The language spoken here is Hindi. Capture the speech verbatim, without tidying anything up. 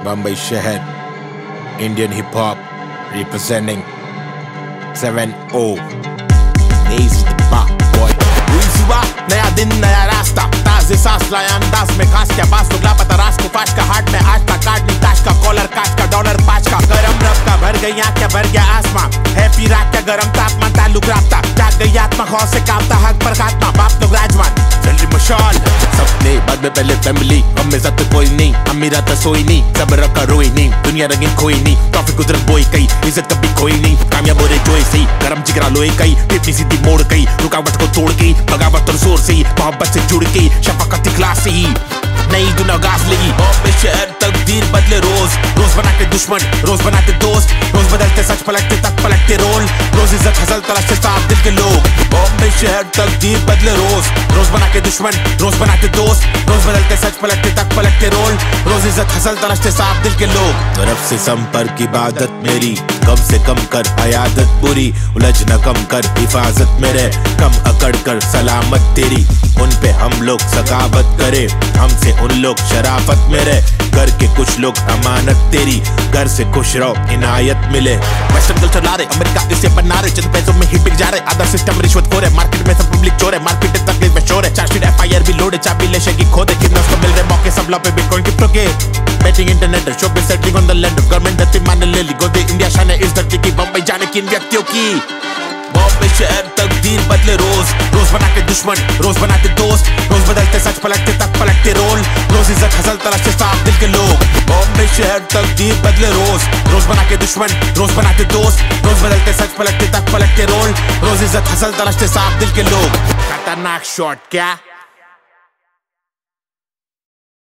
Bombay शहर, Indian hip hop representing seven oh. Ace the pop boy. हुई सुबह, नया दिन नया रास्ता, ताज़े सांस लाया अंदाज में खास क्या बास लोग लापता रास को फाश का हार्ट में आज का कार्ड नी ताश का कॉलर काश का डॉलर पाँच का गरम रब का भर गई आँख क्या भर गया आसमां हैप्पी रात क्या गरम तापमान ताल्लुक राब्ता जाग गई आत्मा खौफ से कांपता हक पर खात्मा बाप लोग राजमान चल रही मशाल सपने बाद में पहले फैमिली हम में ज़्यादा कोई नहीं अमीरा तो सोई नहीं सब रखा रोई नहीं दुनिया रंगीन खोई नहीं ट्रॉफिक कुदरत बोई कई इज्जत कभी खोई नहीं कामयाब हो रहे जोई सही गरम जिगरा लोई कई टिप्पणी सीधी मोड़ गई रुकावट को तोड़ गई बगावत और जोर से मोहब्बत से जुड़ गई शफाकत इखलास से ही नई दुनिया गाज लगी बॉम्बे शहर तकदीर बदले रोज रोज बनाते दुश्मन रोज बनाते दोस्त रोज बदलते सच पलटते तक पलटते रोल रोज इज्जत हसल तलाशते साफ दिल के लोग बॉम्बे शहर तकदीर बदले रोज रोज बनाते दुश्मन रोज बनाते दोस्त रोज बदलते सच पलटते तक पलटते रोल रोज इज्जत हसल तलाशते साफ दिल के लोग तरफ से संपर्क इबादत मेरी कम से कम कर आयादत बुरी उलझ न कम कर हिफाजत मेरे कम अकड़ कर सलामत तेरी उन पे हम लोग सकावत करे हमसे उन लोग शराफत मेरे घर के कुछ लोग अमानत तेरी घर से खुश रहो इनायत मिले वेस्टर्न कल्चर ला रहे अमेरिका इसे बना रहे चंद पैसों में हिट बिक जा रहे आधा सिस्टम रिश्वत खोरे मार्केट में सब पब्लिक चोर है मार्केट तकलीफ में शोर है चार्जशीट एफ आई आर भी लोड है चाबी ले शेगी खोदे कितना उसको मिल रहे मौके सब पे बिटकॉइन क्रिप्टो के बैटिंग इंटरनेट शो पे setting on the land of government धरती मान ले ली गोदे इंडिया शान है इस धरती की बम्बई जाने किन व्यक्तियों की बॉम्बे शहर तकदीर बदले रोज रोज बनाते दुश्मन रोज बनाते दोस्त रोज बदलते सच पलटते तक पलटते रोल रोज इज्जत हसल तलाशते साफ दिल के लोग बॉम्बे शहर तकदीर बदले रोज रोज बनाते दुश्मन रोज बनाते दोस्त रोज बदलते सच पलटते तक पलटते रोल रोज इज्जत हसल तलाशते साफ दिल के लोग खतरनाक शॉट क्या